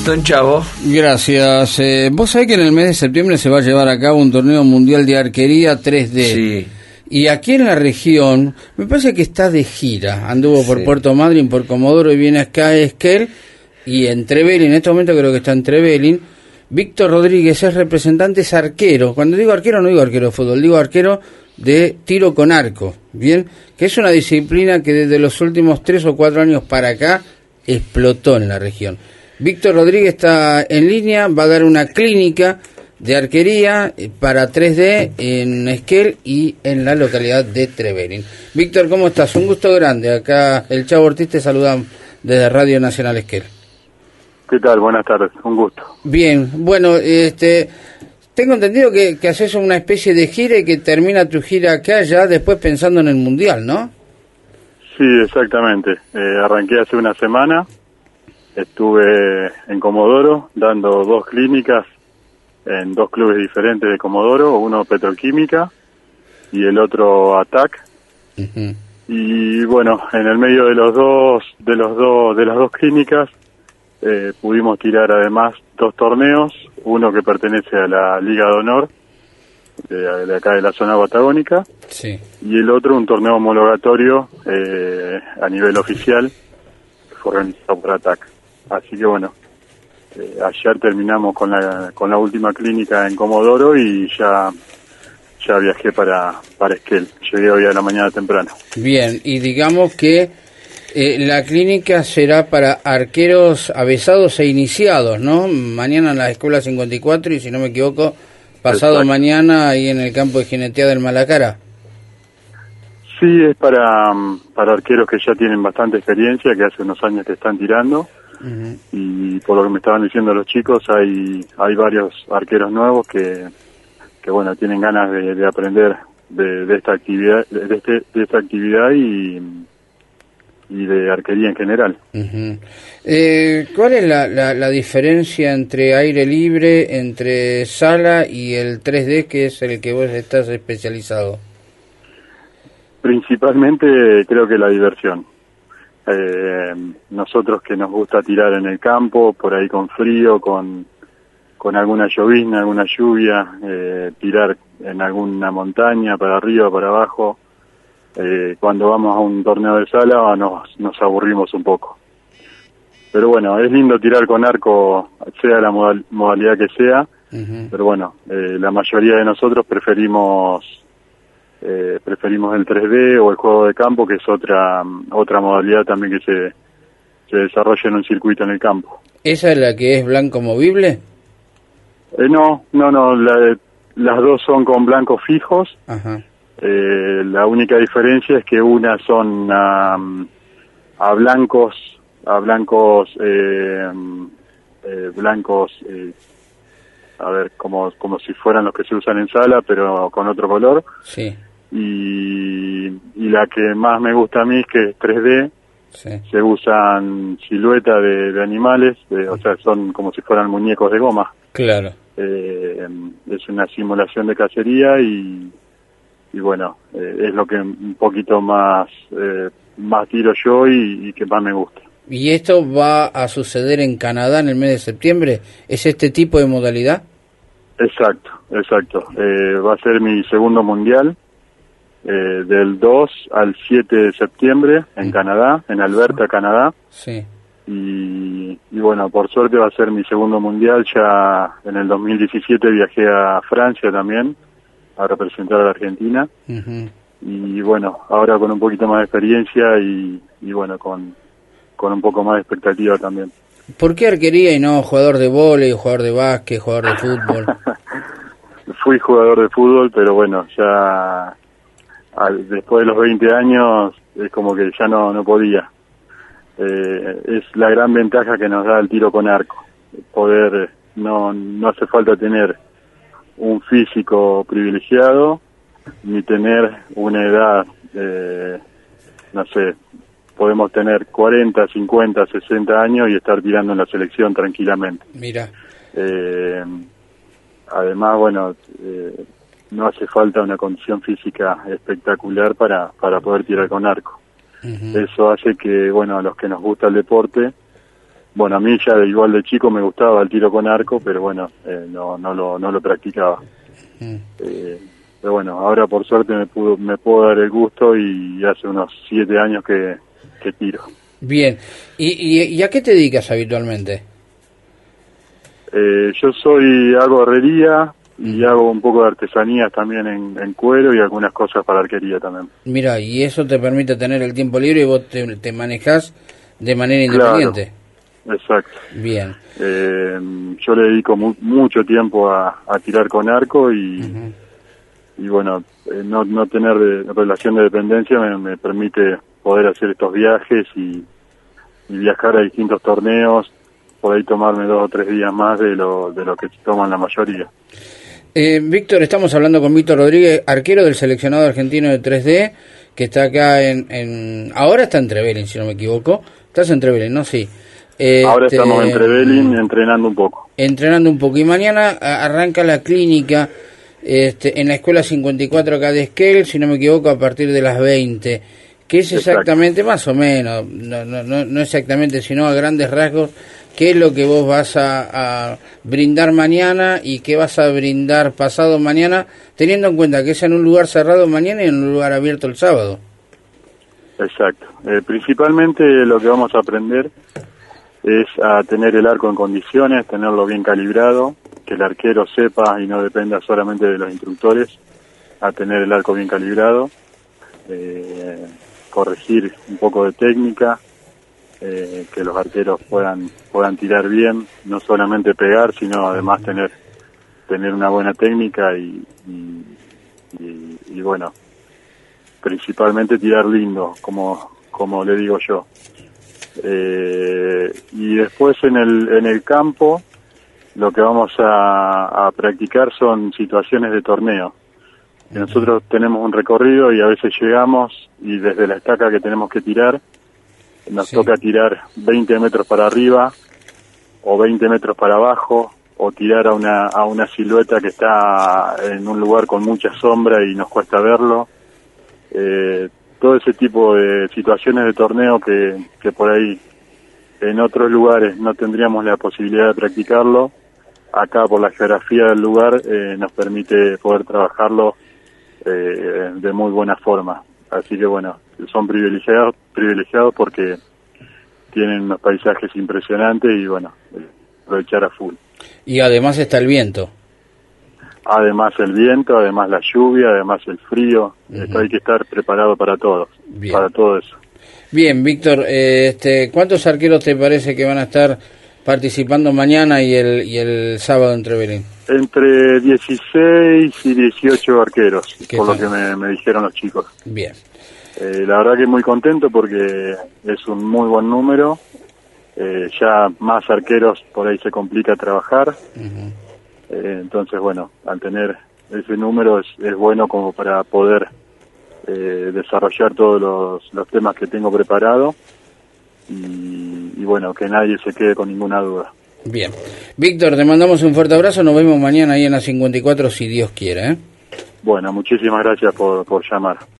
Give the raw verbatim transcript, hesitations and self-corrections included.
Don Chavo. Gracias. Eh, vos sabés que en el mes de septiembre se va a llevar a cabo un torneo mundial de arquería tres D. Sí. Y aquí en la región, me parece que está de gira. Anduvo por Sí. Puerto Madryn, por Comodoro y viene acá a Esquel. Y en Trevelin, en este momento creo que está en Trevelin. Víctor Rodríguez es representante, es arquero. Cuando digo arquero no digo arquero de fútbol, digo arquero de tiro con arco. Bien, que es una disciplina que desde los últimos tres o cuatro años para acá explotó en la región. Víctor Rodríguez está en línea, va a dar una clínica de arquería para tres D en Esquel y en la localidad de Trevelin. Víctor, ¿cómo estás? Un gusto grande. Acá el Chavo Ortiz te saluda desde Radio Nacional Esquel. ¿Qué tal? Buenas tardes, un gusto. Bien, bueno, este, tengo entendido que, que haces una especie de gira y que termina tu gira acá ya después pensando en el Mundial, ¿no? Sí, exactamente. Eh, arranqué hace una semana, estuve en Comodoro dando dos clínicas en dos clubes diferentes de Comodoro, uno Petroquímica y el otro Atac. Uh-huh. Y bueno, en el medio de los dos, de los dos, de las dos clínicas, eh, pudimos tirar además dos torneos, uno que pertenece a la Liga de Honor de, de acá de la zona patagónica. Sí. Y el otro un torneo homologatorio eh, a nivel oficial que fue organizado por ATAC. Así que bueno, eh, ayer terminamos con la con la última clínica en Comodoro y ya ya viajé para para Esquel. Llegué hoy a la mañana temprano. Bien, y digamos que eh, la clínica será para arqueros avesados e iniciados, ¿no? Mañana en la Escuela cincuenta y cuatro y si no me equivoco, pasado Exacto. Mañana ahí en el campo de jineteada del Malacara. Sí, es para, para arqueros que ya tienen bastante experiencia, que hace unos años que están tirando. Uh-huh. Y por lo que me estaban diciendo los chicos, hay hay varios arqueros nuevos que, que bueno, tienen ganas de, de aprender de, de esta actividad, de, este, de esta actividad y, y de arquería en general. Uh-huh. Eh, ¿Cuál es la, la, la diferencia entre aire libre, entre sala y el tres D, que es el que vos estás especializado? Principalmente creo que la diversión. Eh, nosotros que nos gusta tirar en el campo, por ahí con frío, con, con alguna llovizna, alguna lluvia, eh, tirar en alguna montaña, para arriba, para abajo. Eh, cuando vamos a un torneo de sala nos, nos aburrimos un poco. Pero bueno, es lindo tirar con arco, sea la modal, modalidad que sea, uh-huh. Pero bueno, eh, la mayoría de nosotros preferimos eh, preferimos el tres D o el juego de campo, que es otra otra modalidad también que se, se desarrolla en un circuito en el campo. ¿Esa es la que es blanco movible? Eh, no, no, no, la, las dos son con blancos fijos. Ajá. Eh, la única diferencia es que una son a, a blancos, a blancos, eh, eh, blancos, eh, a ver, como como si fueran los que se usan en sala, pero con otro color. Sí. Y, y la que más me gusta a mí es que es tres D. Sí. Se usan siluetas de, de animales, de, o sea, son como si fueran muñecos de goma. Claro. Eh, es una simulación de cacería y y bueno, eh, es lo que un poquito más eh, más tiro yo y, y que más me gusta. ¿Y esto va a suceder en Canadá en el mes de septiembre? ¿Es este tipo de modalidad? Exacto, exacto. Eh, va a ser mi segundo mundial, eh, del dos al siete de septiembre en mm. Canadá, en Alberta, Canadá. Sí. Y, y bueno, por suerte va a ser mi segundo mundial. Ya en el dos mil diecisiete viajé a Francia también a representar a la Argentina. Uh-huh. Y bueno, ahora con un poquito más de experiencia y, y bueno, con, con un poco más de expectativa también. ¿Por qué arquería y no jugador de vóley, jugador de básquet, jugador de fútbol? Fui jugador de fútbol, pero bueno, ya al, después de los veinte años es como que ya no, no podía. Eh, es la gran ventaja que nos da el tiro con arco. Poder, no, no hace falta tener un físico privilegiado, ni tener una edad, eh, no sé, podemos tener cuarenta, cincuenta, sesenta años y estar tirando en la selección tranquilamente. Mira. Eh, además, bueno, eh, no hace falta una condición física espectacular para, para poder tirar con arco. Uh-huh. Eso hace que, bueno, a los que nos gusta el deporte, bueno, a mí ya de, igual de chico me gustaba el tiro con arco, pero bueno, eh, no, no, lo, no lo practicaba. Mm. Eh, pero bueno, ahora por suerte me, pudo, me puedo dar el gusto y hace unos siete años que, que tiro. Bien, ¿Y, y, ¿y a qué te dedicas habitualmente? Eh, yo soy, hago herrería y hago un poco de artesanías también en, en cuero y algunas cosas para arquería también. Mira, y eso te permite tener el tiempo libre y vos te, te manejás de manera independiente. Claro, exacto. Bien. Eh, yo le dedico mu mucho tiempo a, a tirar con arco y, uh-huh. y bueno, eh, no, no tener de, relación de dependencia me, me permite poder hacer estos viajes y, y viajar a distintos torneos, por ahí tomarme dos o tres días más de lo, de lo que toman la mayoría. Eh, Víctor, estamos hablando con Víctor Rodríguez, arquero del seleccionado argentino de tres D, que está acá en... en ahora está en Trevelin, si no me equivoco. Estás en Trevelin, ¿no? Sí. Eh, ahora este, estamos en Trevelin entrenando un poco. Entrenando un poco. Y mañana arranca la clínica este, en la Escuela cincuenta y cuatro acá de Esquel, si no me equivoco, a partir de las veinte. ¿Qué es exactamente, Exacto. más o menos, no, no, no, no exactamente, sino a grandes rasgos, qué es lo que vos vas a, a brindar mañana y qué vas a brindar pasado mañana, teniendo en cuenta que es en un lugar cerrado mañana y en un lugar abierto el sábado? Exacto. Eh, principalmente lo que vamos a aprender es a tener el arco en condiciones, tenerlo bien calibrado, que el arquero sepa y no dependa solamente de los instructores, a tener el arco bien calibrado, eh, corregir un poco de técnica, eh, que los arqueros puedan puedan tirar bien, no solamente pegar, sino además tener tener una buena técnica y, y, y, y bueno, principalmente tirar lindo, como como le digo yo. Eh, y después en el en el campo lo que vamos a, a practicar son situaciones de torneo. Nosotros tenemos un recorrido y a veces llegamos y desde la estaca que tenemos que tirar nos sí. toca tirar veinte metros para arriba o veinte metros para abajo o tirar a una a una silueta que está en un lugar con mucha sombra y nos cuesta verlo. Eh, todo ese tipo de situaciones de torneo que, que por ahí en otros lugares no tendríamos la posibilidad de practicarlo, acá por la geografía del lugar eh, nos permite poder trabajarlo eh, de muy buena forma. Así que bueno, son privilegiados privilegiados porque tienen unos paisajes impresionantes y bueno, aprovechar a full. Y además está el viento. Además el viento, además la lluvia, además el frío. Uh-huh. Esto hay que estar preparado para todo, Bien. para todo eso. Bien, Víctor, eh, este, ¿cuántos arqueros te parece que van a estar participando mañana y el y el sábado en Trevelin? Entre dieciséis y dieciocho arqueros, por tal? lo que me, me dijeron los chicos. Bien. Eh, la verdad que muy contento porque es un muy buen número. Eh, ya más arqueros por ahí se complica trabajar. Uh-huh. Eh, entonces, bueno, al tener ese número es, es bueno como para poder eh, desarrollar todos los, los temas que tengo preparado y, y bueno, que nadie se quede con ninguna duda. Bien. Víctor, te mandamos un fuerte abrazo, nos vemos mañana ahí en la cincuenta y cuatro si Dios quiere, ¿eh? Bueno, muchísimas gracias por, por llamar.